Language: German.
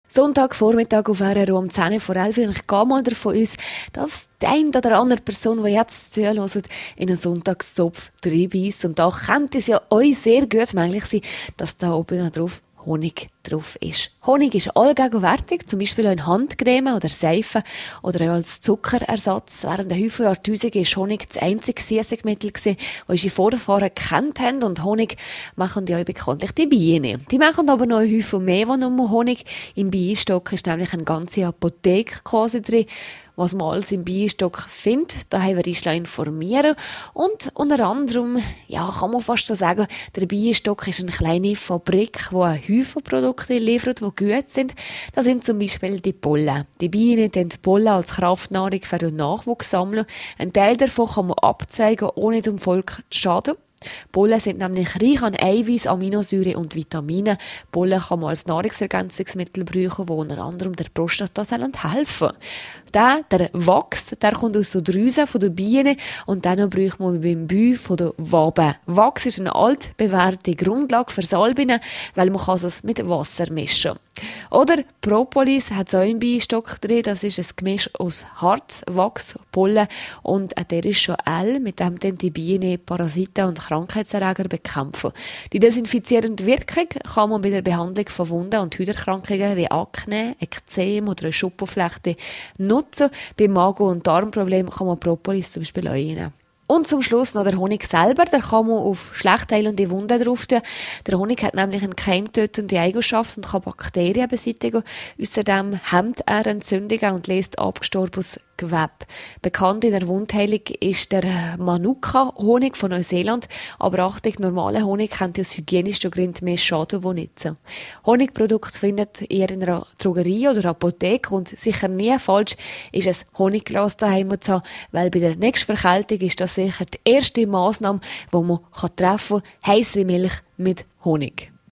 Sonntagvormittag auf RRO um 10 vor 11 und ich gehe mal davon aus, dass die eine oder andere Person, die jetzt zuhört, in einen Sonntagszopf reinbeisst. Und da könnte es ja euch sehr gut möglich sein, dass da oben noch drauf Honig drauf ist. Honig ist allgegenwärtig, zum Beispiel auch in Handcreme oder Seife oder auch als Zuckerersatz. Während der Haufen Jahrtausende war Honig das einzige Süßungsmittel, das unsere Vorfahren gekannt haben. Und Honig machen ja bekanntlich die Bienen. Die machen aber noch ein Haufen mehr, als nur Honig. Im Bienenstock ist nämlich eine ganze Apotheke quasi drin. Was man alles im Bienenstock findet, da haben wir uns informieren. Und unter anderem, ja, kann man fast so sagen, der Bienenstock ist eine kleine Fabrik, die einen Haufen Produkte liefert, die gut sind. Das sind zum Beispiel die Pollen. Die Bienen sammeln die Pollen als Kraftnahrung für den Nachwuchs sammeln. Ein Teil davon kann man abzeigen, ohne dem Volk zu schaden. Pollen sind nämlich reich an Eiweiß, Aminosäuren und Vitamine. Pollen kann man als Nahrungsergänzungsmittel brauchen, die unter anderem der Prostata helfen. Der Wachs, der kommt aus den Drüsen der Bienen und dann braucht man beim Bü von der Wabe. Wachs ist eine altbewährte Grundlage für Salbinen, weil man es mit Wasser mischen kann. Oder Propolis hat so einen Bienenstock drin, das ist ein Gemisch aus Harz, Wachs, Pollen und der ist schon mit dem dann die Bienen Parasiten und Krankheitserreger bekämpfen. Die desinfizierende Wirkung kann man bei der Behandlung von Wunden und Hauterkrankungen wie Akne, Ekzem oder eine Schuppenflechte nutzen. Bei Magen- und Darmproblemen kann man Propolis zum Beispiel auch reinnehmen. Und zum Schluss noch der Honig selber, der kann man auf schlecht heilende Wunden drauf tun. Der Honig hat nämlich eine keimtötende Eigenschaft und kann Bakterien beseitigen. Außerdem hemmt er Entzündungen und lässt abgestorbenes Gewebe. Bekannt in der Wundheilung ist der Manuka-Honig von Neuseeland, aber Achtung, normaler Honig könnte aus hygienischen Gründen mehr schaden, wo nicht so. Honigprodukte findet ihr in einer Drogerie oder Apotheke und sicher nie falsch ist es Honigglas daheim zu haben, weil bei der nächsten Verkältung ist das sicher die erste Massnahme, die man treffen kann, heisse Milch mit Honig.